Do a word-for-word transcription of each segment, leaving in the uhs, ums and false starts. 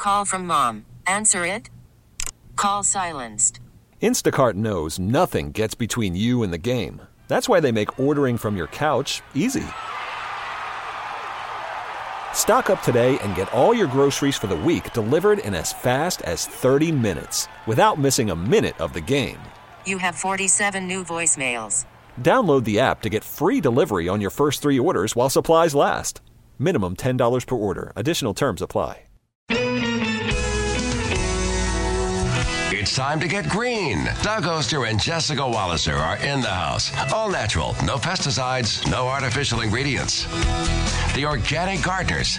Call from mom. Answer it. Call silenced. Instacart knows nothing gets between you and the game. That's why they make ordering from your couch easy. Stock up today and get all your groceries for the week delivered in as fast as thirty minutes without missing a minute of the game. You have forty-seven new voicemails. Download the app to get free delivery on your first three orders while supplies last. Minimum ten dollars per order. Additional terms apply. It's time to get green. Doug Oster and Jessica Walliser are in the house. All natural, no pesticides, no artificial ingredients. The Organic Gardeners.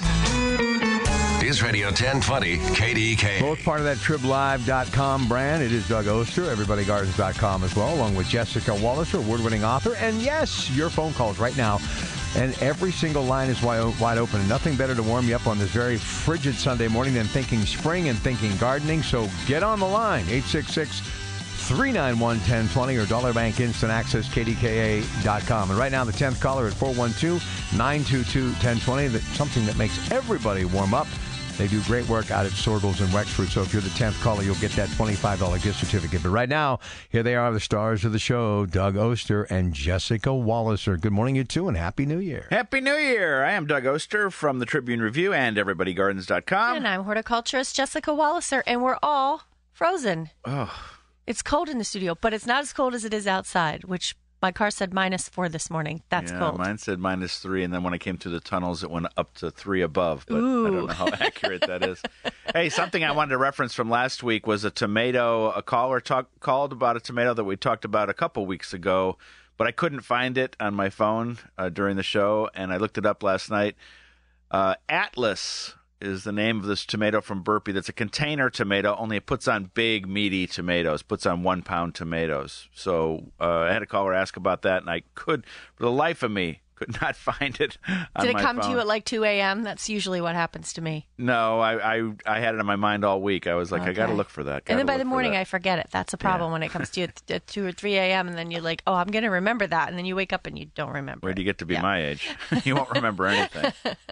News Radio ten twenty K D K. Both part of that trib live dot com brand. It is Doug Oster, everybody gardens dot com as well, along with Jessica Walliser, award-winning author. And yes, your phone calls right now. And every single line is wide, wide open. And nothing better to warm you up on this very frigid Sunday morning than thinking spring and thinking gardening. So get on the line, eight six six, three nine one, one zero two zero or Dollar Bank Instant Access, K D K A dot com. And right now, the tenth caller at four one two, nine two two, one zero two zero. That's something that makes everybody warm up. They do great work out at Sorgles and Wexford. So if you're the tenth caller, you'll get that twenty-five dollars gift certificate. But right now, here they are, the stars of the show, Doug Oster and Jessica Walliser. Good morning, you two, and Happy New Year. Happy New Year. I am Doug Oster from the Tribune Review and everybody gardens dot com. And I'm horticulturist Jessica Walliser, and we're all frozen. Oh. It's cold in the studio, but it's not as cold as it is outside, which my car said minus four this morning. That's yeah, cold. Mine said minus three, and then when I came through the tunnels, it went up to three above. But Ooh. I don't know how accurate that is. Hey, something I wanted to reference from last week was a tomato. A caller talk, called about a tomato that we talked about a couple weeks ago, but I couldn't find it on my phone uh, during the show, and I looked it up last night. Uh, Atlas is the name of this tomato from Burpee. That's a container tomato, only it puts on big, meaty tomatoes, puts on one-pound tomatoes. So uh, I had a caller ask about that, and I could, for the life of me, could not find it on Did it my come phone. to you at like two a.m.? That's usually what happens to me. No, I, I I had it on my mind all week. I was like, Okay. I got to look for that. And then Gotta by the look for morning, that. I forget it. That's a problem Yeah. when it comes to you at, at two or three a.m., and then you're like, oh, I'm going to remember that. And then you wake up and you don't remember Where it. do you get to be Yeah. my age? You won't remember anything.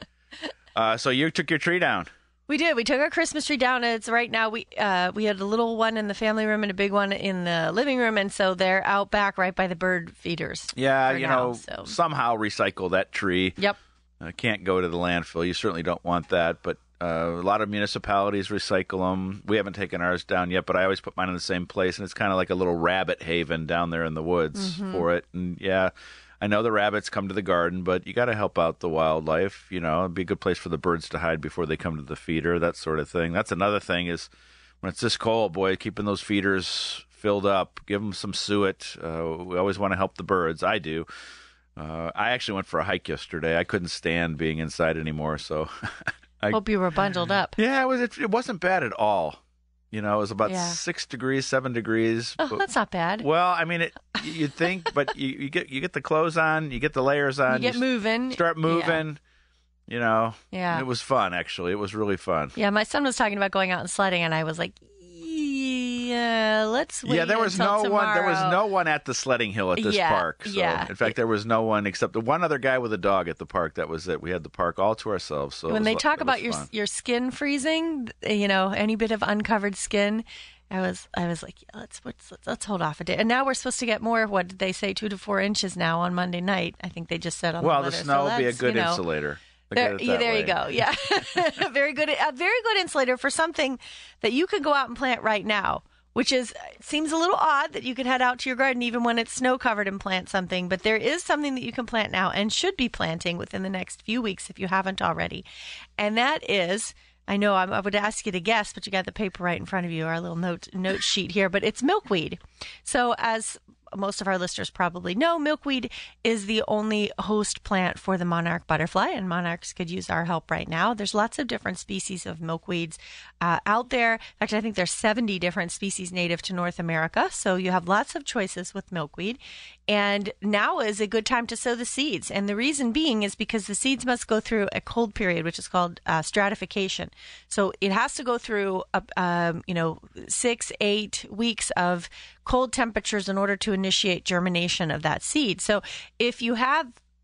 uh, so you took your tree down. We did. We took our Christmas tree down. It's right now. We uh, we had a little one in the family room and a big one in the living room, and so they're out back right by the bird feeders. Yeah, for you now, know, so. somehow recycle that tree. Yep. Uh, can't go to the landfill. You certainly don't want that, but uh, a lot of municipalities recycle them. We haven't taken ours down yet, but I always put mine in the same place, and it's kind of like a little rabbit haven down there in the woods Mm-hmm. for it. And yeah, I know the rabbits come to the garden, but you got to help out the wildlife. You know, it'd be a good place for the birds to hide before they come to the feeder, that sort of thing. That's another thing is when it's this cold, boy, keeping those feeders filled up, give them some suet. Uh, we always want to help the birds. I do. Uh, I actually went for a hike yesterday. I couldn't stand being inside anymore, so I Hope you were bundled up. yeah, it was. It, it wasn't bad at all. You know, it was about Yeah. six degrees, seven degrees. Oh, but- that's not bad. well, I mean, it. You'd think, but you, you get you get the clothes on, you get the layers on, You get s- moving. start moving. You know, Yeah. it was fun. Actually, it was really fun. Yeah, my son was talking about going out and sledding, and I was like, yeah, let's wait Yeah, there was until no one. There was tomorrow. no one at the sledding hill at this Yeah, park. So, yeah. in fact, there was no one except the one other guy with a dog at the park. That was it. We had the park all to ourselves. So it When was they lo- talk it about was your fun. your skin freezing, you know, any bit of uncovered skin, I was I was like, yeah, let's, let's let's hold off a day. And now we're supposed to get more. What did they say? Two to four inches now on Monday night. I think they just said on well, the the letter. snow so will be a that's, good you know, insulator. Look at There, it yeah, that there way. you go. Yeah, very good. A very good insulator for something that you could go out and plant right now. Which is it seems a little odd that you could head out to your garden even when it's snow covered and plant something, but there is something that you can plant now and should be planting within the next few weeks if you haven't already, and that is. I know I would ask you to guess, but you got the paper right in front of you, our little note note sheet here. But it's milkweed. So as most of our listeners probably know, milkweed is the only host plant for the monarch butterfly, and monarchs could use our help right now. There's lots of different species of milkweeds uh, out there. In fact, I think there's seventy different species native to North America, so you have lots of choices with milkweed. And now is a good time to sow the seeds. And the reason being is because the seeds must go through a cold period, which is called uh, stratification. So it has to go through, a, um, you know, six, eight weeks of cold temperatures in order to initiate germination of that seed. So if you have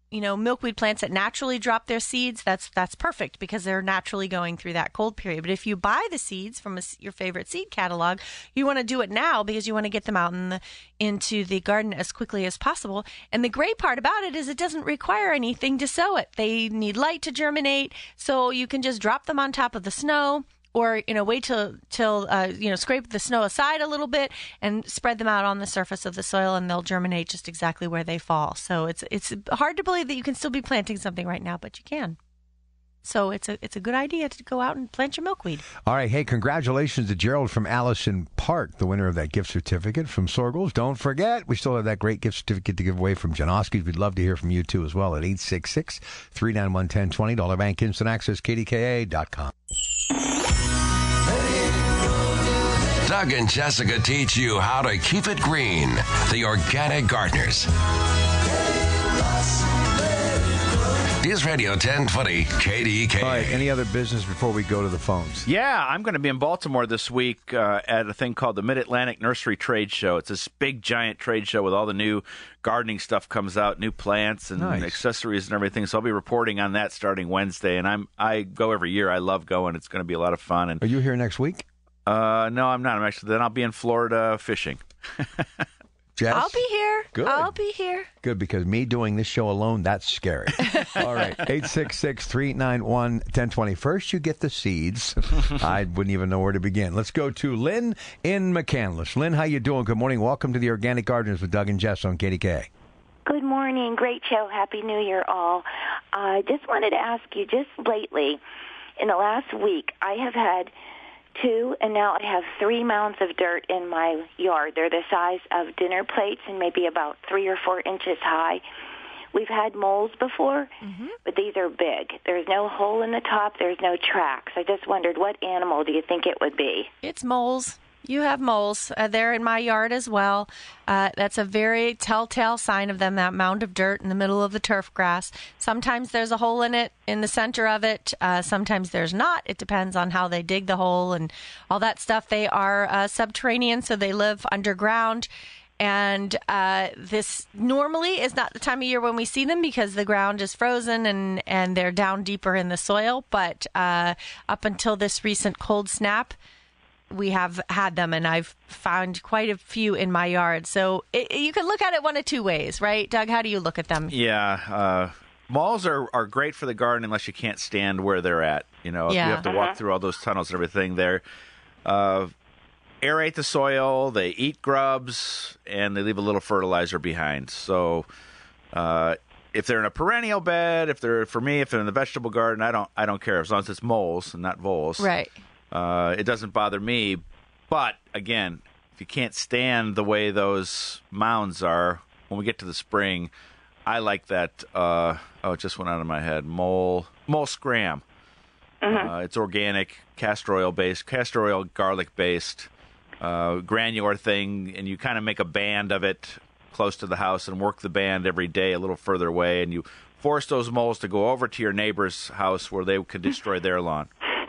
you know, milkweed plants that naturally drop their seeds, that's that's perfect because they're naturally going through that cold period. But if you buy the seeds from a, your favorite seed catalog, you want to do it now because you want to get them out in the, into the garden as quickly as possible. And the great part about it is it doesn't require anything to sow it. They need light to germinate, so you can just drop them on top of the snow. Or, you know, wait till, till uh, you know, scrape the snow aside a little bit and spread them out on the surface of the soil, and they'll germinate just exactly where they fall. So it's it's hard to believe that you can still be planting something right now, but you can. So it's a it's a good idea to go out and plant your milkweed. All right. Hey, congratulations to Gerald from Allison Park, the winner of that gift certificate from Sorgels. Don't forget, we still have that great gift certificate to give away from Janoski's. We'd love to hear from you, too, as well, at eight six six, three nine one, one zero two zero. Dollar Bank Instant Access, K D K A dot com. Doug and Jessica teach you how to keep it green. The Organic Gardeners. News Radio ten twenty K D K A. All right, any other business before we go to the phones? Yeah, I'm going to be in Baltimore this week uh, at a thing called the Mid-Atlantic Nursery Trade Show. It's this big, giant trade show with all the new gardening stuff comes out, new plants and Nice. accessories and everything. So I'll be reporting on that starting Wednesday. And I'm I go every year. I love going. It's going to be a lot of fun. And Are you here next week? uh, no, I'm not. I'm actually then I'll be in Florida fishing. Jess? I'll be here. Good. I'll be here. Good, because me doing this show alone, that's scary. All right, eight six six, three nine one, one zero two zero. First, you get the seeds. I wouldn't even know where to begin. Let's go to Lynn in McCandless. Lynn, how you doing? Good morning. Welcome to the Organic Gardeners with Doug and Jess on K D K. Good morning. Great show. Happy New Year, all. I uh, just wanted to ask you, just lately, in the last week, I have had two, and now I have three mounds of dirt in my yard. They're the size of dinner plates and maybe about three or four inches high. We've had moles before, mm-hmm. but these are big. There's no hole in the top. There's no tracks. I just wondered, what animal do you think it would be? It's moles. You have moles. Uh, they're in my yard as well. Uh, that's a very telltale sign of them, that mound of dirt in the middle of the turf grass. Sometimes there's a hole in it, in the center of it. Uh, sometimes there's not. It depends on how they dig the hole and all that stuff. They are uh, subterranean, so they live underground. And uh, this normally is not the time of year when we see them because the ground is frozen and, and they're down deeper in the soil. But uh, up until this recent cold snap, we have had them, and I've found quite a few in my yard. So it, you can look at it one of two ways, right? Doug, how do you look at them? Yeah, uh, malls are, are great for the garden unless you can't stand where they're at. You know, Yeah. you have to walk through all those tunnels and everything. They're uh, aerate the soil, they eat grubs, and they leave a little fertilizer behind. So uh, if they're in a perennial bed, if they're for me, if they're in the vegetable garden, I don't I don't care as long as it's moles and not voles. Right. Uh, it doesn't bother me. But, again, if you can't stand the way those mounds are, when we get to the spring, I like that, uh, oh, it just went out of my head, mole, mole scram. Mm-hmm. Uh, it's organic, castor oil-based, castor oil garlic-based, uh, granular thing, and you kind of make a band of it close to the house and work the band every day a little further away, and you force those moles to go over to your neighbor's house where they could destroy their lawn.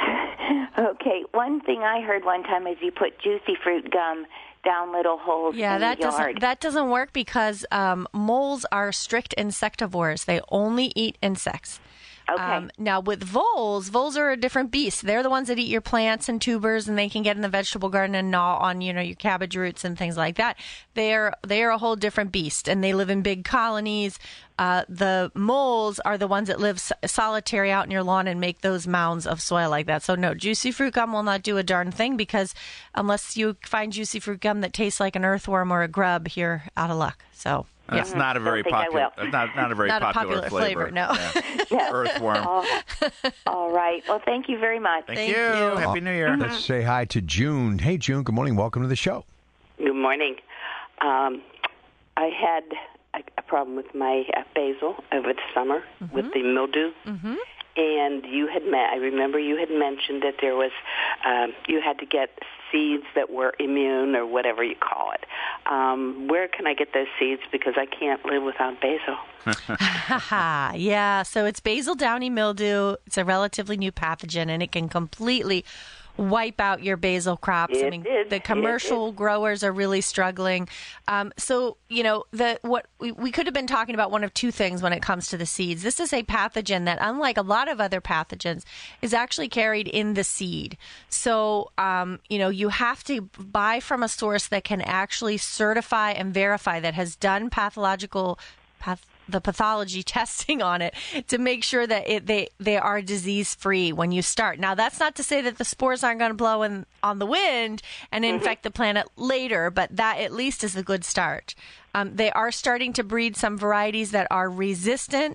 Okay, one thing I heard one time is you put juicy fruit gum down little holes Yeah, in that the yard. doesn't that doesn't work because um, moles are strict insectivores. They only eat insects. Okay. Um, now, with voles, voles are a different beast. They're the ones that eat your plants and tubers, and they can get in the vegetable garden and gnaw on, you know, your cabbage roots and things like that. They're they're a whole different beast, and they live in big colonies. Uh, the moles are the ones that live s- solitary out in your lawn and make those mounds of soil like that. So, no, juicy fruit gum will not do a darn thing because unless you find juicy fruit gum that tastes like an earthworm or a grub, you're out of luck. So. That's Yeah. not a very Don't think I popular, will. not not a very Not a popular, popular flavor, no. Yeah. Earthworm. Oh, all right. Well, thank you very much. Thank, Thank you. you. Happy New Year. Let's say hi to June. Hey, June, good morning. Welcome to the show. Good morning. Um, I had a, a problem with my uh, basil over the summer Mm-hmm. with the mildew. Mm-hmm. And you had met, I remember you had mentioned that there was, um, you had to get seeds that were immune or whatever you call it. Um, where can I get those seeds? Because I can't live without basil. Haha, yeah. So it's basil downy mildew. It's a relatively new pathogen, and it can completely wipe out your basil crops. It I mean, did. the commercial It did. growers are really struggling. Um, so, you know, the what we, we could have been talking about one of two things when it comes to the seeds. This is a pathogen that, unlike a lot of other pathogens, is actually carried in the seed. So, um, you know, you have to buy from a source that can actually certify and verify that has done pathological path. the pathology testing on it to make sure that it, they they are disease free when you start. Now, that's not to say that the spores aren't going to blow in on the wind and infect the plant later, but that at least is a good start. Um, they are starting to breed some varieties that are resistant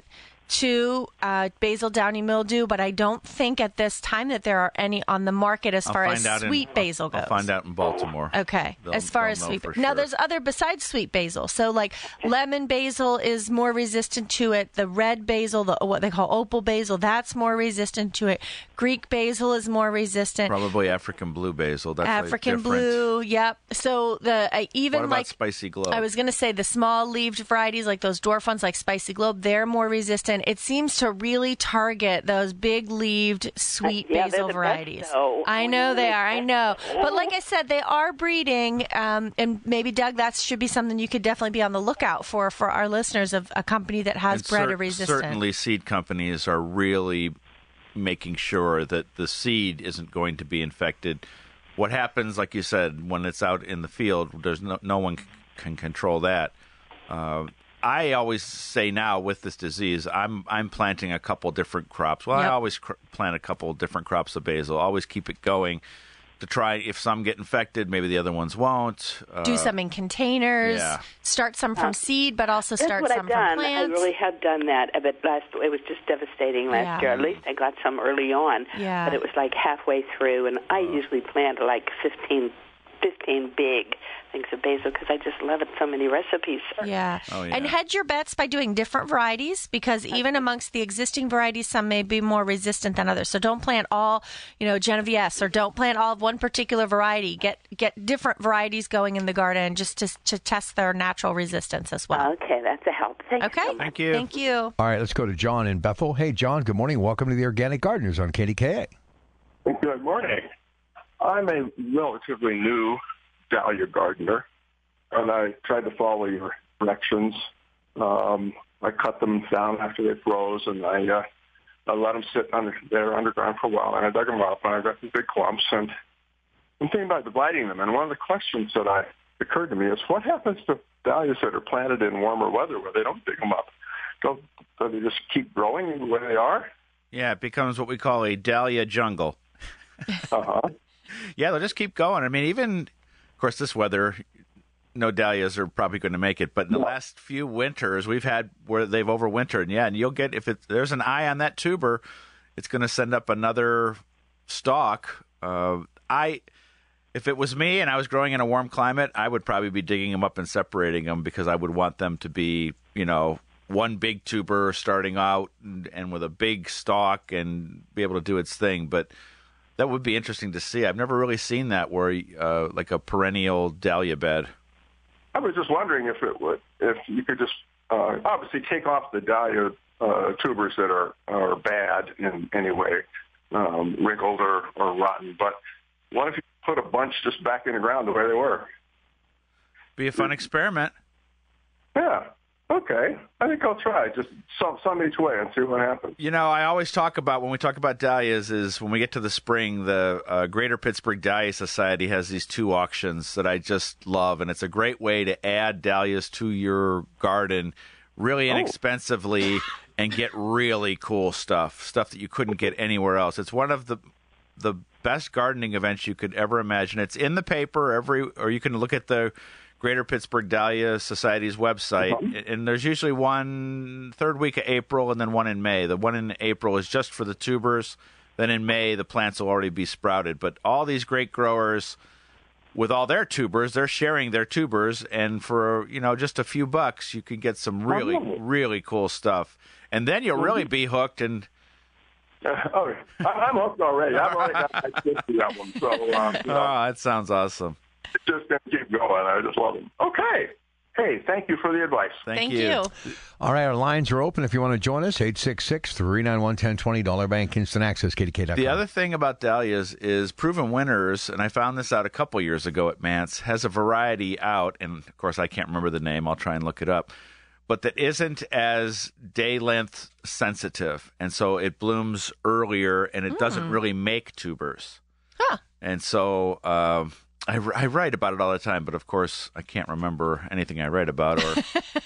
to uh, basil downy mildew, but I don't think at this time that there are any on the market as I'll far find as out in- sweet basil I'll, goes. I'll find out in Baltimore. Okay, They'll- as far they'll as know sweet for now, sure. there's other besides sweet basil. So like lemon basil is more resistant to it. The red basil, the what they call opal basil, that's more resistant to it. Greek basil is more resistant. Probably African blue basil. That's like African different. blue, yep. So the uh, even What about like Spicy Globe? I was going to say the small leaved varieties like those dwarf ones like Spicy Globe, they're more resistant. It seems to really target those big leaved sweet Yeah, they're basil the best, varieties. though. I know they are. I know. Oh. But like I said, they are breeding, um, and maybe Doug, that should be something you could definitely be on the lookout for for our listeners of a company that has And bred cer- a resistant. Certainly, seed companies are really making sure that the seed isn't going to be infected. What happens, like you said, when it's out in the field, there's no, no one c- can control that. Uh, I always say now with this disease, I'm I'm planting a couple different crops. Well, I Yep. always cr- plant a couple different crops of basil. Always keep it going to try. If some get infected, maybe the other ones won't. Uh, Do some in containers. yeah. Start some from seed, but also That's start what some I've done. from plants. I really have done that. But last it was just devastating last Yeah. year. At least I got some early on. Yeah. But it was like halfway through, and I usually plant like fifteen, fifteen big things of basil because I just love it. So many recipes. Yeah. Oh, yeah. And hedge your bets by doing different varieties because even amongst the existing varieties, some may be more resistant than others. So don't plant all, you know, Genevieve or don't plant all of one particular variety. Get get different varieties going in the garden just to, to test their natural resistance as well. Okay, that's a help. Thank you Okay. so much. Thank you. Thank you. All right, let's go to John in Bethel. Hey, John, good morning. Welcome to the Organic Gardeners on K D K A. Good morning. I'm a relatively new dahlia gardener, and I tried to follow your directions. Um, I cut them down after they froze, and I, uh, I let them sit under, there underground for a while, and I dug them up, and I got these big clumps, and I'm thinking about dividing them. And one of the questions that I occurred to me is, what happens to dahlias that are planted in warmer weather where they don't dig them up? Do, do they just keep growing the way they are? Yeah, it becomes what we call a dahlia jungle. Uh-huh. Yeah, they'll just keep going. I mean, even, of course, this weather, no dahlias are probably going to make it. But in the last few winters, we've had where they've overwintered. And yeah, and you'll get, if it, there's an eye on that tuber, it's going to send up another stalk. Uh, I, if it was me and I was growing in a warm climate, I would probably be digging them up and separating them because I would want them to be, you know, one big tuber starting out and, and with a big stalk and be able to do its thing. But that would be interesting to see. I've never really seen that where, uh, like a perennial dahlia bed. I was just wondering if it would, if you could just uh, obviously take off the dahlia uh, tubers that are, are bad in any way, um, wrinkled or, or rotten. But what if you put a bunch just back in the ground the way they were? Be a fun experiment. Yeah. Okay. I think I'll try. Just some, some each way and see what happens. You know, I always talk about, when we talk about dahlias, is when we get to the spring, the uh, Greater Pittsburgh Dahlia Society has these two auctions that I just love, and it's a great way to add dahlias to your garden really inexpensively and get really cool stuff, stuff that you couldn't get anywhere else. It's one of the the best gardening events you could ever imagine. It's in the paper every, or you can look at the Greater Pittsburgh Dahlia Society's website, uh-huh. and there's usually one third week of April and then one in May. The one in April is just for the tubers. Then in May, the plants will already be sprouted. But all these great growers, with all their tubers, they're sharing their tubers, and for, you know, just a few bucks, you can get some really, oh, really cool stuff. And then you'll really be hooked. And uh, oh, I'm hooked already. I've already got my fifty of them. So, um, you know. Oh, that sounds awesome. Just gonna keep going. I just love them. Okay. Hey, thank you for the advice. Thank, Thank you. you. All right, our lines are open if you want to join us. eight six six, three nine one, one zero two zero. Dollar Bank Instant Access, K D K dot com. The other thing about dahlias is Proven Winners, and I found this out a couple years ago at Mance, has a variety out, and of course I can't remember the name. I'll try and look it up. But that isn't as day length sensitive, and so it blooms earlier, and it mm. doesn't really make tubers. Huh. And so um, I, I write about it all the time, but of course I can't remember anything I write about, or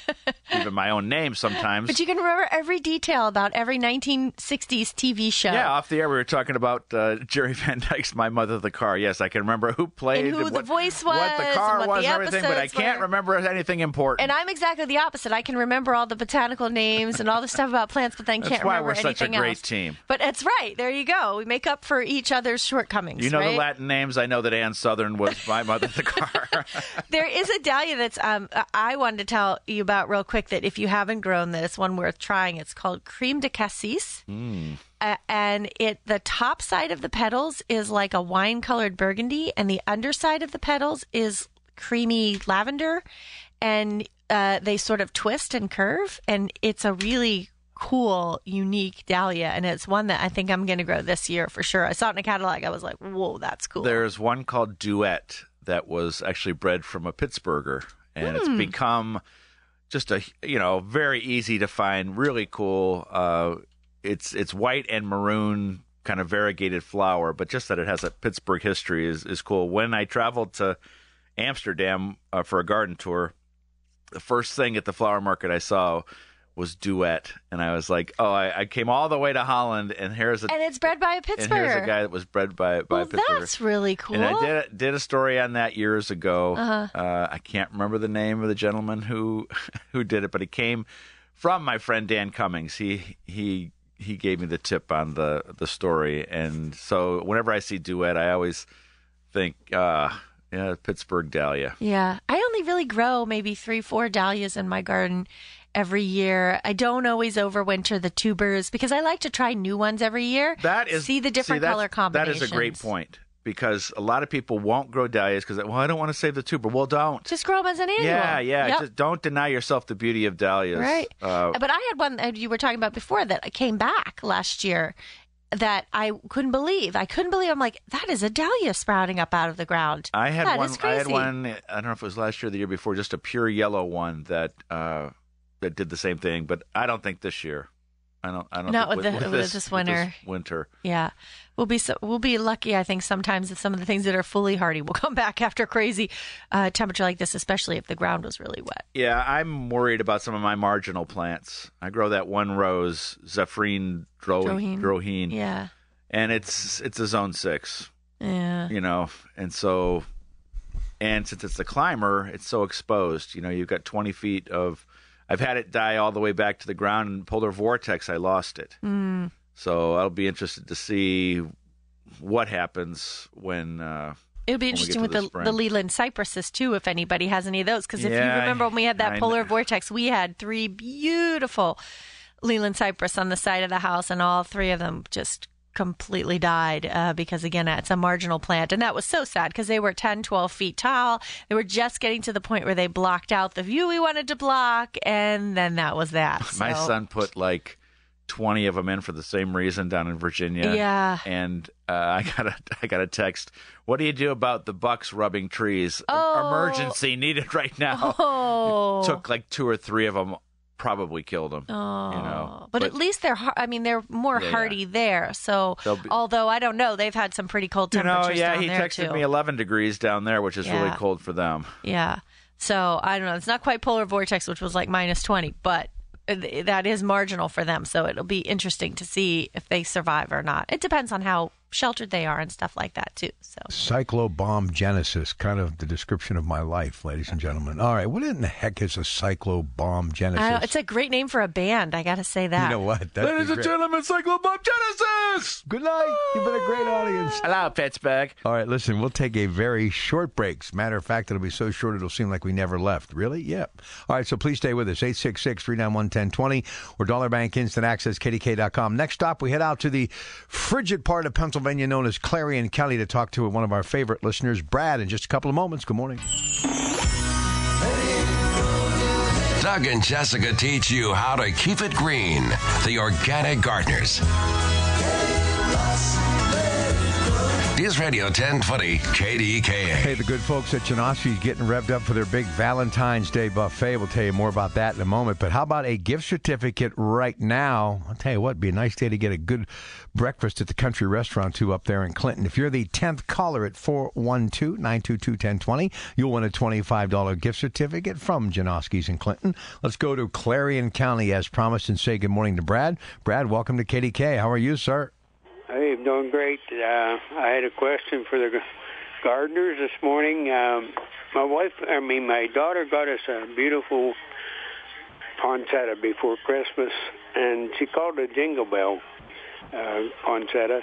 even my own name sometimes. But you can remember every detail about every nineteen sixties T V show. Yeah, off the air we were talking about uh, Jerry Van Dyke's My Mother the Car. Yes, I can remember who played, and who what, the voice was, what the car and what was, the and everything, but I episodes can't were. remember anything important. And I'm exactly the opposite. I can remember all the botanical names and all the stuff about plants, but then That's can't why remember we're such a anything great else. team. But that's right. There you go. We make up for each other's shortcomings. You know right? the Latin names. I know that Ann Southern was My Mother the Car. There is a dahlia that's um, I wanted to tell you about real quick that if you haven't grown this, one worth trying. It's called Creme de Cassis. Mm. Uh, and it the top side of the petals is like a wine-colored burgundy, and the underside of the petals is creamy lavender, and uh, they sort of twist and curve, and it's a really cool, unique dahlia, and it's one that I think I'm going to grow this year for sure. I saw it in a catalog. I was like, whoa, that's cool. There's one called Duet that was actually bred from a Pittsburgher, and Mm. it's become just a, you know, very easy to find, really cool. Uh, it's it's white and maroon, kind of variegated flower, but just that it has a Pittsburgh history is, is cool. When I traveled to Amsterdam uh, for a garden tour, the first thing at the flower market I saw was Duet, and I was like, oh, I, I came all the way to Holland, and here's a and it's bred by a and Pittsburgher. here's a guy that was bred by by well, a Pittsburgher. that's really cool. And I did did a story on that years ago. Uh-huh. Uh, I can't remember the name of the gentleman who who did it, but it came from my friend Dan Cummings. He he he gave me the tip on the the story, and so whenever I see Duet, I always think, uh, yeah, Pittsburgh dahlia. Yeah, I only really grow maybe three, four dahlias in my garden every year. I don't always overwinter the tubers because I like to try new ones every year. That is see the different see, that's- color combinations. That is a great point, because a lot of people won't grow dahlias because, well, I don't want to save the tuber. Well, don't. Just grow them as an annual. Yeah, yeah. Yep. Just don't deny yourself the beauty of dahlias. Right. Uh, but I had one that you were talking about before that came back last year that I couldn't believe. I couldn't believe. I'm like, that is a dahlia sprouting up out of the ground. I had That one. is I had crazy. one. I don't know if it was last year or the year before. Just a pure yellow one that uh, that did the same thing. But I don't think this year. I don't. I don't. Not think with the- with, with this, this with winter. winter. Yeah, we'll be so, we'll be lucky. I think sometimes that some of the things that are fully hardy will come back after crazy uh, temperature like this, especially if the ground was really wet. Yeah, I'm worried about some of my marginal plants. I grow that one rose, Zephrine dro- Droheen. Droheen, Yeah, and it's it's a zone six. yeah. You know, and so, and since it's a climber, it's so exposed. You know, you've got twenty feet of. I've had it die all the way back to the ground. In polar vortex, I lost it. Mm. So I'll be interested to see what happens when. Uh, It'll be when we get interesting to with the the, spring. the Leland cypresses, too, if anybody has any of those. Because if you Yeah, remember when we had that I polar know. vortex, we had three beautiful Leland cypress on the side of the house, and all three of them just completely died uh, because, again, it's a marginal plant. And that was so sad because they were ten, twelve feet tall. They were just getting to the point where they blocked out the view we wanted to block, and then that was that. My So- son put like twenty of them in for the same reason down in Virginia. Yeah. And uh, I got a I got a text. What do you do about the bucks rubbing trees? Oh. Emergency needed right now. Oh. It took like two or three of them. Probably killed them. Oh, you know. but, at least they're. har- I mean, they're more Yeah, yeah. hardy there. So, They'll be- although I don't know, they've had some pretty cold You temperatures know, yeah, down he there texted too. me eleven degrees down there, which is really Yeah. cold for them. Yeah. So I don't know. It's not quite polar vortex, which was like minus twenty, but th- that is marginal for them. So it'll be interesting to see if they survive or not. It depends on how sheltered they are and stuff like that too. So Cyclobomb genesis, kind of the description of my life, ladies and gentlemen. All right, what in the heck is a cyclobomb genesis? I don't, it's a great name for a band. I got to say that. You know what? That'd Ladies be and great. gentlemen, Cyclobomb Genesis! Good night. You've been a great audience. Hello, Pittsburgh. All right, listen, we'll take a very short break. As a matter of fact, it'll be so short it'll seem like we never left. Really? Yep. All right, so please stay with us. eight six six, three nine one, one zero two zero or Dollar Bank Instant Access, K D K dot com. Next stop, we head out to the frigid part of Pennsylvania known as Clarion County to talk to one of our favorite listeners, Brad, in just a couple of moments. Good morning. Doug and Jessica teach you how to keep it green. The Organic Gardeners. News Radio ten twenty K D K A. Hey, the good folks at Janoski's getting revved up for their big Valentine's Day buffet. We'll tell you more about that in a moment. But how about a gift certificate right now? I'll tell you what, it'd be a nice day to get a good breakfast at the Country Restaurant, too, up there in Clinton. If you're the tenth caller at four one two, nine two two, one zero two zero, you'll win a twenty-five dollars gift certificate from Janoski's in Clinton. Let's go to Clarion County as promised and say good morning to Brad. Brad, welcome to K D K. How are you, sir? Hey, I'm doing great. Uh, I had a question for the gardeners this morning. Um, my wife, I mean, my daughter got us a beautiful poinsettia before Christmas, and she called it a Jingle Bell uh, poinsettia.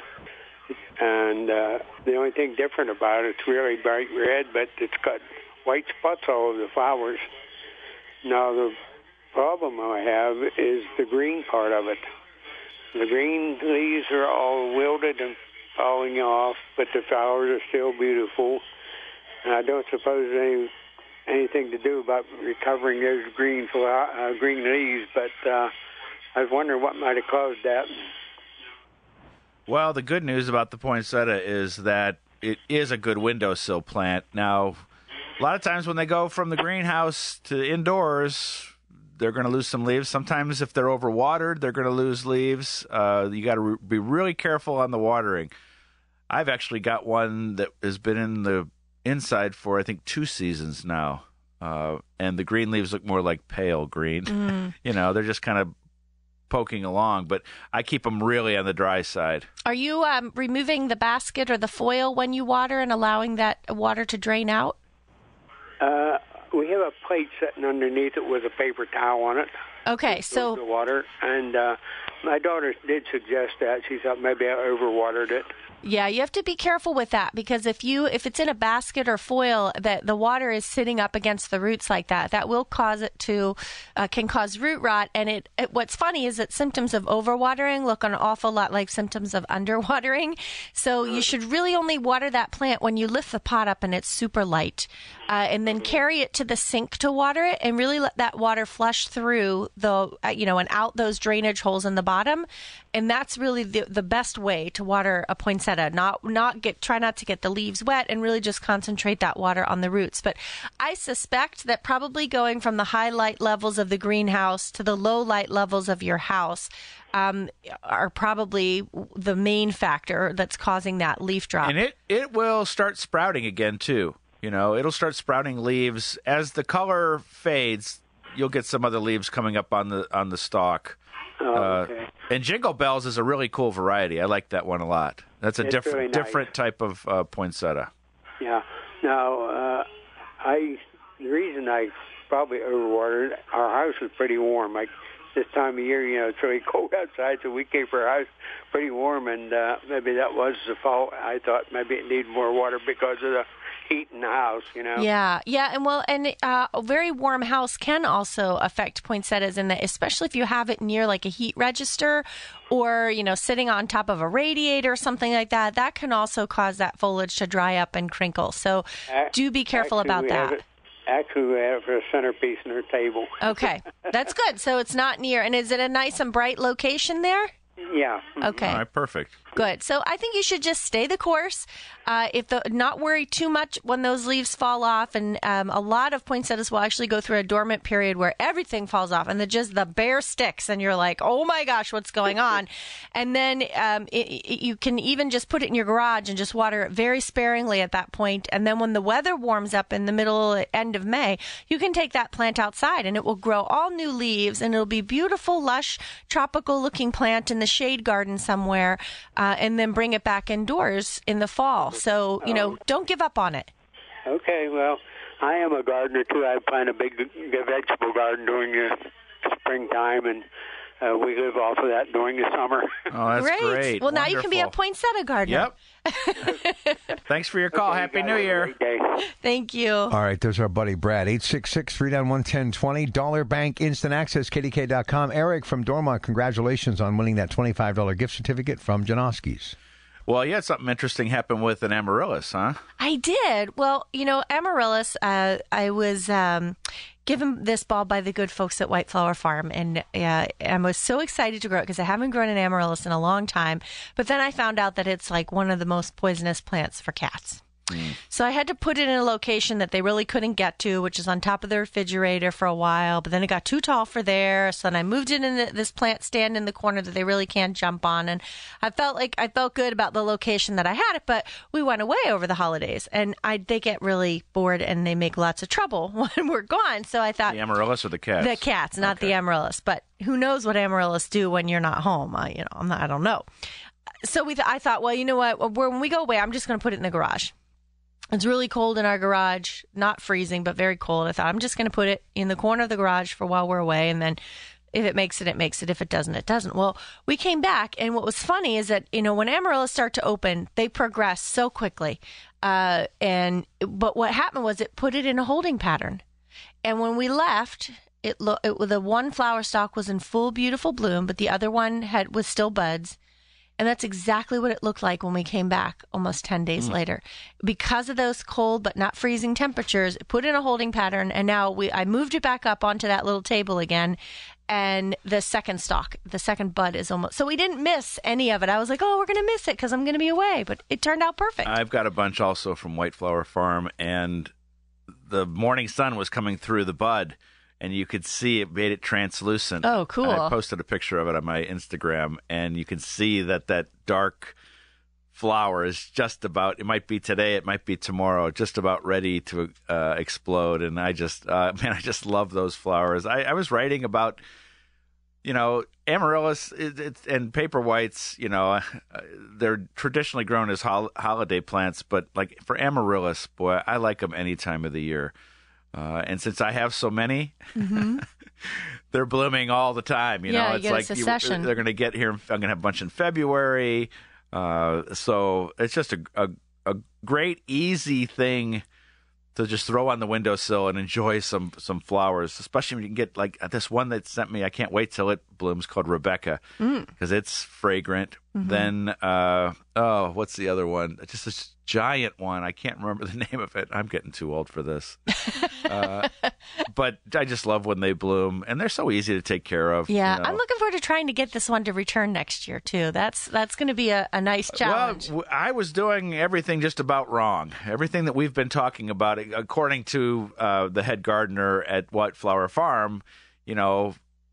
And uh, the only thing different about it, it's really bright red, but it's got white spots all over the flowers. Now, the problem I have is the green part of it. The green leaves are all wilted and falling off, but the flowers are still beautiful. And I don't suppose there's any, anything to do about recovering those green flower, uh, green leaves, but uh, I was wondering what might have caused that. Well, the good news about the poinsettia is that it is a good windowsill plant. Now, a lot of times when they go from the greenhouse to indoors, they're going to lose some leaves. Sometimes if they're overwatered, they're going to lose leaves. Uh, you got to re- be really careful on the watering. I've actually got one that has been in the inside for, I think, two seasons now. Uh, and the green leaves look more like pale green. Mm. You know, they're just kind of poking along. But I keep them really on the dry side. Are you um, removing the basket or the foil when you water and allowing that water to drain out? Uh We have a plate sitting underneath it with a paper towel on it. Okay, so the water, and uh, my daughter did suggest that. She thought maybe I overwatered it. Yeah, you have to be careful with that, because if you if it's in a basket or foil that the water is sitting up against the roots like that, that will cause it to uh, can cause root rot. And it, it what's funny is that symptoms of overwatering look an awful lot like symptoms of underwatering. So you should really only water that plant when you lift the pot up and it's super light, uh, and then carry it to the sink to water it, and really let that water flush through the uh, you know and out those drainage holes in the bottom. And that's really the the best way to water a poinsettia. Not not get try not to get the leaves wet, and really just concentrate that water on the roots. But I suspect that probably going from the high light levels of the greenhouse to the low light levels of your house um, are probably the main factor that's causing that leaf drop. And it, it will start sprouting again too. You know, it'll start sprouting leaves as the color fades. You'll get some other leaves coming up on the on the stalk. Oh, okay. Uh, and Jingle Bells is a really cool variety. I like that one a lot. That's a It's different really nice. different type of uh, poinsettia. Yeah. Now, uh, I the reason I probably overwatered, our house was pretty warm. Like this time of year, you know, it's really cold outside, so we keep our house pretty warm, and uh, maybe that was the fault. I thought maybe it needed more water because of the heat in the house, you know. Yeah, yeah, and well, and uh, a very warm house can also affect poinsettias, in that, especially if you have it near like a heat register, or you know, sitting on top of a radiator or something like that. That can also cause that foliage to dry up and crinkle. So do be careful Actually, about we that. have it, actually, we have it for a centerpiece in our table. Okay, that's good. So it's not near, and is it a nice and bright location there? Yeah. Okay. All right, perfect. Good. So I think you should just stay the course. Uh, if the not worry too much when those leaves fall off, and um, a lot of poinsettias will actually go through a dormant period where everything falls off and the just the bare sticks, and you're like, oh my gosh, what's going on? And then um, it, it, you can even just put it in your garage and just water it very sparingly at that point. And then when the weather warms up in the middle end of May, you can take that plant outside and it will grow all new leaves, and it'll be beautiful, lush, tropical looking plant in the shade garden somewhere. Uh, and then bring it back indoors in the fall. So, you know, don't give up on it. Okay, well, I am a gardener, too. I plant a big vegetable garden during the springtime, and uh, we live off of that during the summer. Oh, that's great. great. Well, Wonderful. now you can be a poinsettia gardener. Yep. Thanks for your call. Okay, Happy you guys New have a Year. great day. Thank you. All right, there's our buddy Brad. eight six six, three nine one, one zero two zero. Dollar Bank Instant Access, K D K dot com. Eric from Dormont, congratulations on winning that twenty-five dollars gift certificate from Janoski's. Well, you had something interesting happen with an amaryllis, huh? I did. Well, you know, amaryllis, uh, I was um, given this bulb by the good folks at White Flower Farm, and uh, I was so excited to grow it because I haven't grown an amaryllis in a long time. But then I found out that it's like one of the most poisonous plants for cats. Mm. So I had to put it in a location that they really couldn't get to, which is on top of the refrigerator for a while. But then it got too tall for there. So then I moved it in the, this plant stand in the corner that they really can't jump on. And I felt like I felt good about the location that I had it. But we went away over the holidays, and I they get really bored and they make lots of trouble when we're gone. So I thought the amaryllis or the cats? The cats, not okay. the amaryllis. But who knows what amaryllis do when you're not home? I, you know, I'm not. I don't know. So we th- I thought, well, you know what? When we go away, I'm just going to put it in the garage. It's really cold in our garage, not freezing, but very cold. I thought I'm just going to put it in the corner of the garage for while we're away. And then if it makes it, it makes it. If it doesn't, it doesn't. Well, we came back. And what was funny is that, you know, when amaryllis start to open, they progress so quickly. Uh, and but what happened was it put it in a holding pattern. And when we left, it, lo- it the one flower stalk was in full, beautiful bloom, but the other one had was still buds. And that's exactly what it looked like when we came back almost ten days mm. later. Because of those cold but not freezing temperatures, it put in a holding pattern, and now we I moved it back up onto that little table again, and the second stalk, the second bud is almost... So we didn't miss any of it. I was like, oh, we're going to miss it because I'm going to be away, but it turned out perfect. I've got a bunch also from White Flower Farm, and the morning sun was coming through the bud, and you could see it made it translucent. Oh, cool. I posted a picture of it on my Instagram, and you can see that that dark flower is just about, it might be today, it might be tomorrow, just about ready to uh, explode. And I just, uh, man, I just love those flowers. I, I was writing about, you know, amaryllis it, it, and paper whites, you know, uh, they're traditionally grown as hol- holiday plants, but like for amaryllis, boy, I like them any time of the year. Uh, and since I have so many, mm-hmm. they're blooming all the time. You yeah, know, you it's get like a succession. You, they're going to get here. I'm going to have a bunch in February. Uh, so it's just a, a a great, easy thing to just throw on the windowsill and enjoy some some flowers. Especially when you can get like this one that sent me. I can't wait till it blooms, called Rebecca, because mm. it's fragrant. Mm-hmm. Then uh, oh, what's the other one? Just this giant one. I can't remember the name of it. I'm getting too old for this. Uh, but I just love when they bloom, and they're so easy to take care of. Yeah, you know. I'm looking forward to trying to get this one to return next year too. That's that's going to be a, a nice challenge. Well, I was doing everything just about wrong. Everything that we've been talking about, according to uh, the head gardener at White Flower Farm, you know,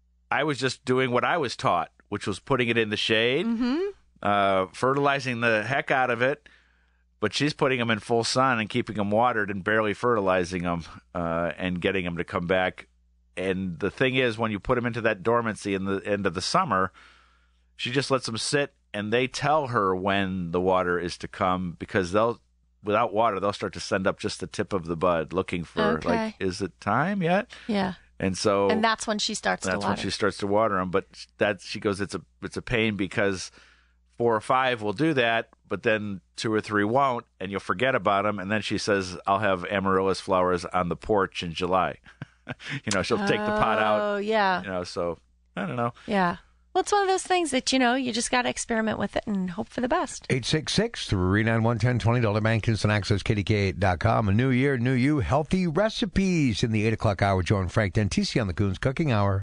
I was just doing what I was taught, which was putting it in the shade, mm-hmm. uh, fertilizing the heck out of it. But she's putting them in full sun and keeping them watered and barely fertilizing them uh, and getting them to come back. And the thing is, when you put them into that dormancy in the end of the summer, she just lets them sit, and they tell her when the water is to come, because they'll, without water, they'll start to send up just the tip of the bud looking for, okay. like, is it time yet? Yeah. And so, and that's when she starts to water. That's when she starts to water them. But that she goes, it's a it's a pain because four or five will do that, but then two or three won't, and you'll forget about them. And then she says, I'll have amaryllis flowers on the porch in July. you know, she'll take the pot out. Oh, yeah. You know, so I don't know. Yeah. Well, it's one of those things that, you know, you just got to experiment with it and hope for the best. eight six six, three nine one, one zero two zero, Bank Instant Access, K D K dot com. A new year, new you, healthy recipes in the eight o'clock hour. Joe and Frank Dentisi on the Coons Cooking Hour.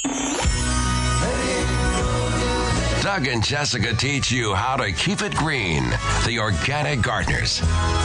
Doug and Jessica teach you how to keep it green. The Organic Gardeners.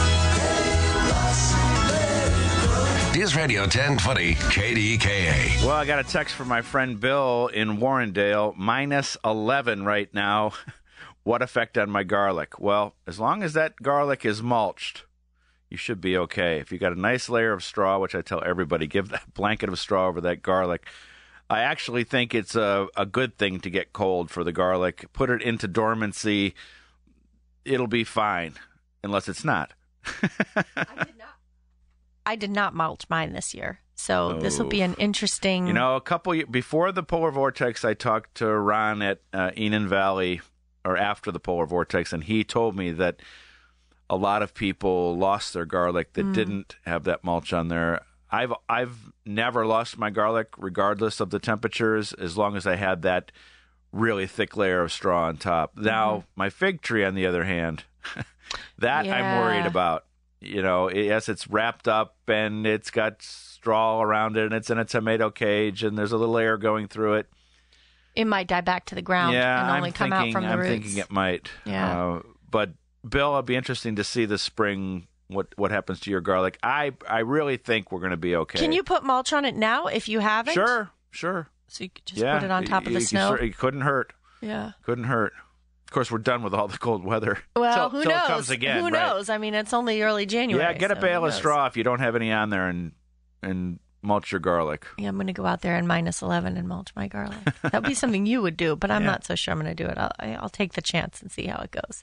News Radio ten twenty K D K A. Well, I got a text from my friend Bill in Warrendale. minus eleven right now. What effect on my garlic? Well, as long as that garlic is mulched, you should be okay. If you got a nice layer of straw, which I tell everybody, give that blanket of straw over that garlic. I actually think it's a, a good thing to get cold for the garlic. Put it into dormancy. It'll be fine, unless it's not. I did not. I did not mulch mine this year, so oh. this will be an interesting. You know, a couple years before the polar vortex, I talked to Ron at uh, Enon Valley, or after the polar vortex, and he told me that a lot of people lost their garlic that mm. didn't have that mulch on there. I've I've never lost my garlic, regardless of the temperatures, as long as I had that really thick layer of straw on top. Now, Mm-hmm. my fig tree, on the other hand, that I'm Yeah. worried about. You know, yes, it's wrapped up and it's got straw around it and it's in a tomato cage and there's a little air going through it. It might die back to the ground yeah, and only I'm come thinking, out from the I'm roots. thinking it might. Yeah. Uh, but, Bill, it'll be interesting to see this spring what, what happens to your garlic. I, I really think we're going to be okay. Can you put mulch on it now if you haven't? Sure, sure. So you could just yeah, put it on top of you- the you snow? cer- It couldn't hurt. Yeah. Couldn't hurt. Of course, we're done with all the cold weather. Well, Till- who till knows? It comes again, who right? knows? I mean, it's only early January. Yeah, get a so bale who of knows? straw if you don't have any on there, and and mulch your garlic. Yeah, I'm going to go out there in minus eleven and mulch my garlic. That would be something you would do, but I'm Yeah. not so sure I'm going to do it. I'll, I'll take the chance and see how it goes.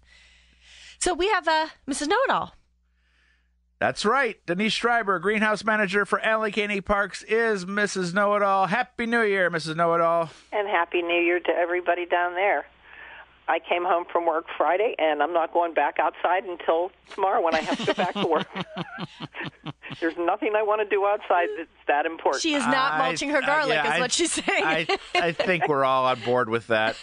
So we have uh, Missus Know-It-All. That's right. Denise Schreiber, greenhouse manager for Allegheny Parks, is Missus Know-It-All. Happy New Year, Missus Know-It-All. And Happy New Year to everybody down there. I came home from work Friday, and I'm not going back outside until tomorrow when I have to go back to work. There's nothing I want to do outside that's that important. She is not I- mulching her I- garlic, yeah, is I- what she's saying. I, I think we're all on board with that.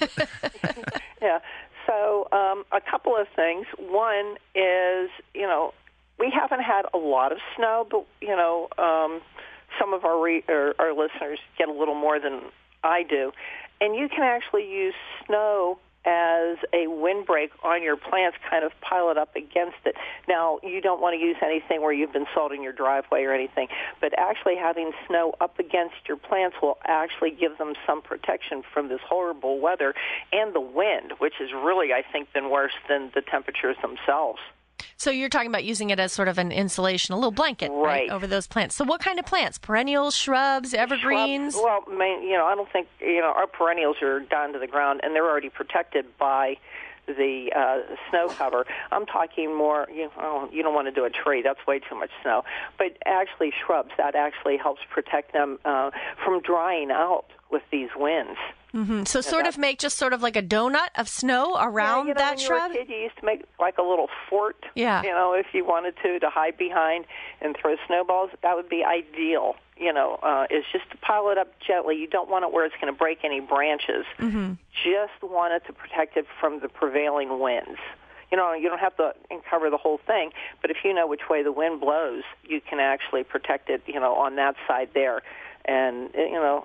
Yeah. So um, a couple of things. One is, you know, we haven't had a lot of snow, but, you know, um, some of our, re- or our listeners get a little more than I do. And you can actually use snow as a windbreak on your plants, kind of pile it up against it. Now, you don't want to use anything where you've been salting your driveway or anything, but actually having snow up against your plants will actually give them some protection from this horrible weather and the wind, which has really, I think, been worse than the temperatures themselves. So you're talking about using it as sort of an insulation, a little blanket, right, Right. over those plants. So what kind of plants? Perennials, shrubs, evergreens? Shrubs, well, main, you know, I don't think, you know, our perennials are down to the ground, and they're already protected by the uh, snow cover. I'm talking more, you know, oh, you don't want to do a tree. That's way too much snow. But actually shrubs, that actually helps protect them uh, from drying out with these winds. Mm-hmm. So sort of make just sort of like a donut of snow around yeah, you know, that when shrub? You were a kid, you used to make like a little fort, Yeah. you know, if you wanted to, to hide behind and throw snowballs. That would be ideal, you know, uh, is just to pile it up gently. You don't want it where it's going to break any branches. Mm-hmm. Just want it to protect it from the prevailing winds. You know, you don't have to cover the whole thing, but if you know which way the wind blows, you can actually protect it, you know, on that side there. And, you know,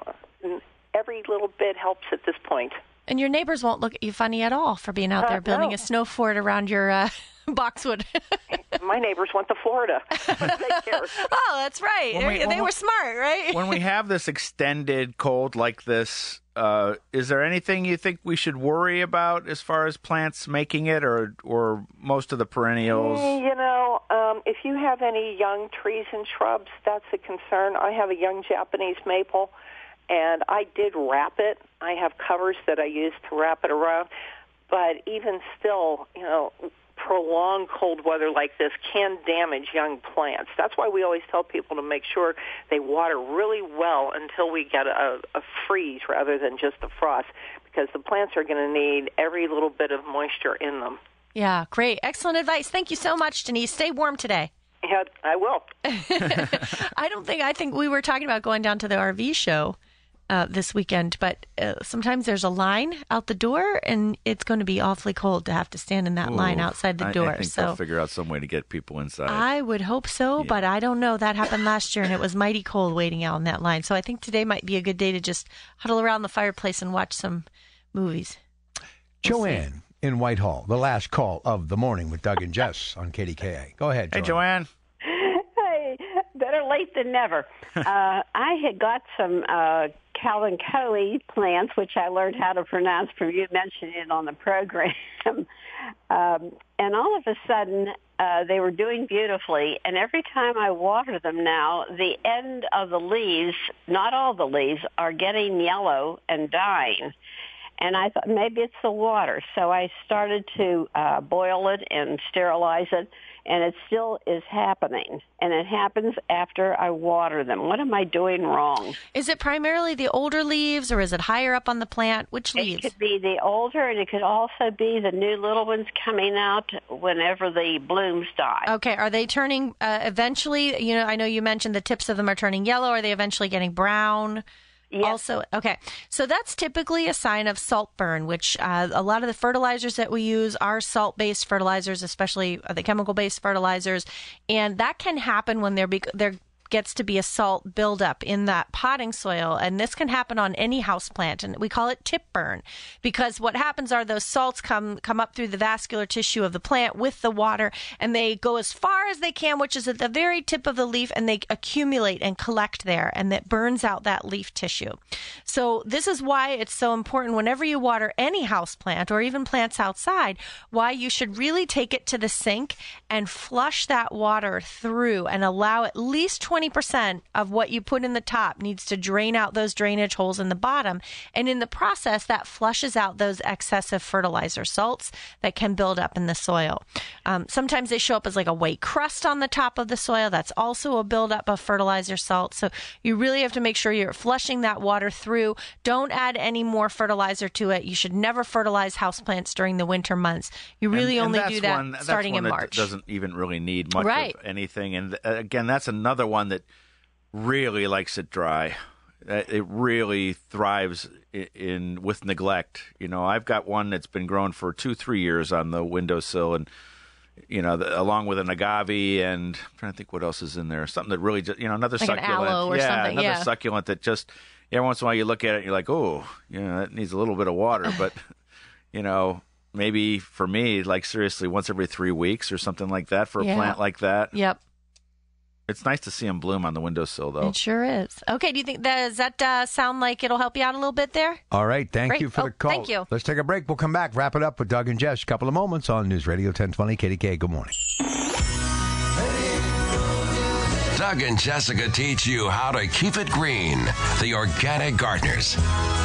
every little bit helps at this point. And your neighbors won't look at you funny at all for being out Uh, there building no. a snow fort around your uh, boxwood. My neighbors went to Florida. They care. Oh, that's right. When we- they when were we- smart, right? When we have this extended cold like this, uh, is there anything you think we should worry about as far as plants making it, or or most of the perennials? You know, um, if you have any young trees and shrubs, that's a concern. I have a young Japanese maple, and I did wrap it. I have covers that I use to wrap it around. But even still, you know, prolonged cold weather like this can damage young plants. That's why we always tell people to make sure they water really well until we get a, a freeze rather than just a frost, because the plants are going to need every little bit of moisture in them. Yeah, great. Excellent advice. Thank you so much, Denise. Stay warm today. Yeah, I will. I don't think, I think we were talking about going down to the R V show uh, this weekend, but uh, sometimes there's a line out the door, and it's going to be awfully cold to have to stand in that line Ooh, outside the I- door. I think so they'll figure out some way to get people inside. I would hope so, but I don't know. That happened last year, and it was mighty cold waiting out in that line. So I think today might be a good day to just huddle around the fireplace and watch some movies. We'll Joanne see. in Whitehall, the last call of the morning with Doug and Jess on K D K A. Go ahead, Hey, Joanne. Joanne. Hey, better late than never. uh, I had got some uh, Calvin Coe plants, which I learned how to pronounce from you mentioning it on the program. um, and all of a sudden, uh, they were doing beautifully. And every time I water them now, the end of the leaves, not all the leaves, are getting yellow and dying. And I thought maybe it's the water. So I started to uh, boil it and sterilize it, and it still is happening. And it happens after I water them. What am I doing wrong? Is it primarily the older leaves, or is it higher up on the plant? Which leaves? It could be the older, and it could also be the new little ones coming out whenever the blooms die. Okay, are they turning uh, eventually? You know, I know you mentioned the tips of them are turning yellow. Are they eventually getting brown? Yes. Also, okay. So that's typically a sign of salt burn, which uh, a lot of the fertilizers that we use are salt-based fertilizers, especially the chemical-based fertilizers. And that can happen when they're, bec- they're gets to be a salt buildup in that potting soil. And this can happen on any house plant. And we call it tip burn because what happens are those salts come, come up through the vascular tissue of the plant with the water and they go as far as they can, which is at the very tip of the leaf, and they accumulate and collect there, and that burns out that leaf tissue. So this is why it's so important whenever you water any house plant or even plants outside, why you should really take it to the sink and flush that water through and allow at least twenty percent of what you put in the top needs to drain out those drainage holes in the bottom. And in the process, that flushes out those excessive fertilizer salts that can build up in the soil. Um, sometimes they show up as like a white crust on the top of the soil. That's also a buildup of fertilizer salts. So you really have to make sure you're flushing that water through. Don't add any more fertilizer to it. You should never fertilize houseplants during the winter months. You really and, and only do that one, starting that's one in that March. Doesn't even really need much right. of anything. And uh, again, that's another one that really likes it dry. It really thrives in, in with neglect. You know, I've got one that's been grown for two, three years on the windowsill, and you know, the, along with an agave, and I'm trying to think what else is in there. Something that really, just, you know, another like succulent, an aloe or yeah, something. another yeah. succulent that just every once in a while you look at it, and you're like, oh, you know, that needs a little bit of water, but you know. Maybe for me, like seriously, once every three weeks or something like that for a yeah. plant like that. Yep. It's nice to see them bloom on the windowsill, though. It sure is. Okay, do you think that, does that uh, sound like it'll help you out a little bit there? All right, thank Great. you for oh, the call. Thank you. Let's take a break. We'll come back, wrap it up with Doug and Jess. A couple of moments on News Radio ten twenty K D K. Good morning. Doug and Jessica teach you how to keep it green. The Organic Gardeners.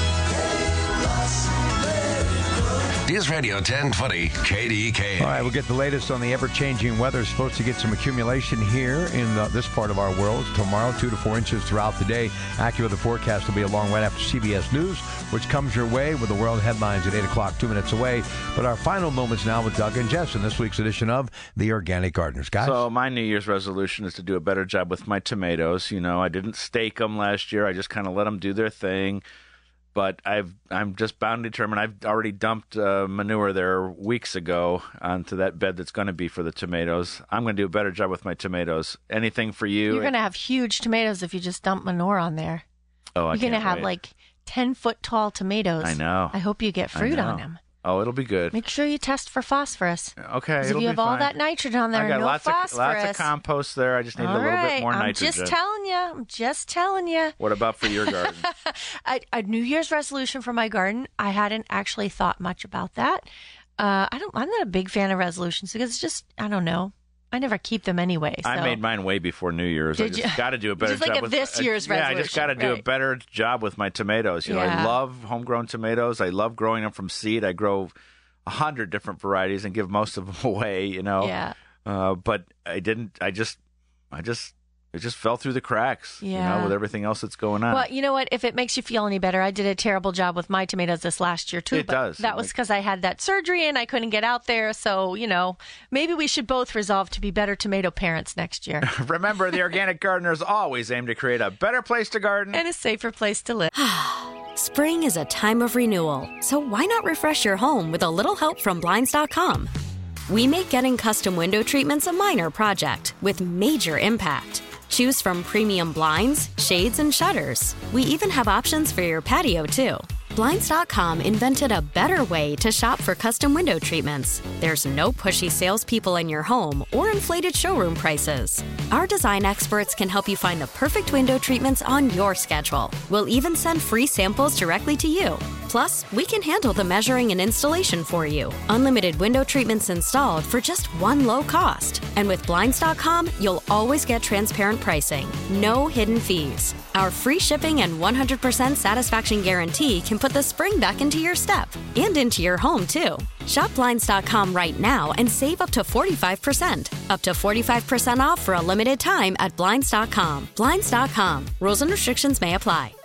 News Radio ten twenty K D K. All right, we'll get the latest on the ever-changing weather. Supposed to get some accumulation here in the, this part of our world. Tomorrow, two to four inches throughout the day. AccuWeather forecast will be along right after C B S News, which comes your way with the world headlines at eight o'clock, two minutes away. But our final moments now with Doug and Jess in this week's edition of The Organic Gardeners. Guys? So my New Year's resolution is to do a better job with my tomatoes. You know, I didn't stake them last year. I just kind of let them do their thing. But I've, I'm just bound and determined. I've already dumped uh, manure there weeks ago onto that bed that's going to be for the tomatoes. I'm going to do a better job with my tomatoes. Anything for you? You're going to have huge tomatoes if you just dump manure on there. Oh, I You're going to can't have wait. like ten-foot tall tomatoes. I know. I hope you get fruit on them. Oh, it'll be good. Make sure you test for phosphorus. Okay, Because if it'll you be have all fine. that nitrogen on there, I got no lots phosphorus. of lots of compost there. I just need all a little right. bit more I'm nitrogen. just telling you. I'm just telling you. What about for your garden? a, a New Year's resolution for my garden. I hadn't actually thought much about that. Uh, I don't. I'm not a big fan of resolutions because it's just I don't know. I never keep them anyway. So. I made mine way before New Year's. Did I just you? got to do a better Just like job a with this year's I, Yeah, I just resolution, got to do a right. better job with my tomatoes. You know, Yeah. I love homegrown tomatoes. I love growing them from seed. I grow a hundred different varieties and give most of them away. You know. Yeah. Uh, but I didn't. I just. I just. It just fell through the cracks. You Yeah. know, with everything else that's going on. Well, you know what? If it makes you feel any better, I did a terrible job with my tomatoes this last year, too. It but does. That It was makes- because I had that surgery and I couldn't get out there. So, you know, maybe we should both resolve to be better tomato parents next year. Remember, the Organic Gardeners always aim to create a better place to garden. And a safer place to live. Spring is a time of renewal, so why not refresh your home with a little help from Blinds dot com? We make getting custom window treatments a minor project with major impact. Choose from premium blinds, shades, and shutters. We even have options for your patio, too. Blinds dot com invented a better way to shop for custom window treatments. There's no pushy salespeople in your home or inflated showroom prices. Our design experts can help you find the perfect window treatments on your schedule. We'll even send free samples directly to you. Plus, we can handle the measuring and installation for you. Unlimited window treatments installed for just one low cost. And with Blinds dot com, you'll always get transparent pricing. No hidden fees. Our free shipping and one hundred percent satisfaction guarantee can put the spring back into your step and into your home, too. Shop Blinds dot com right now and save up to forty-five percent. Up to forty-five percent off for a limited time at Blinds dot com. Blinds dot com. Rules and restrictions may apply.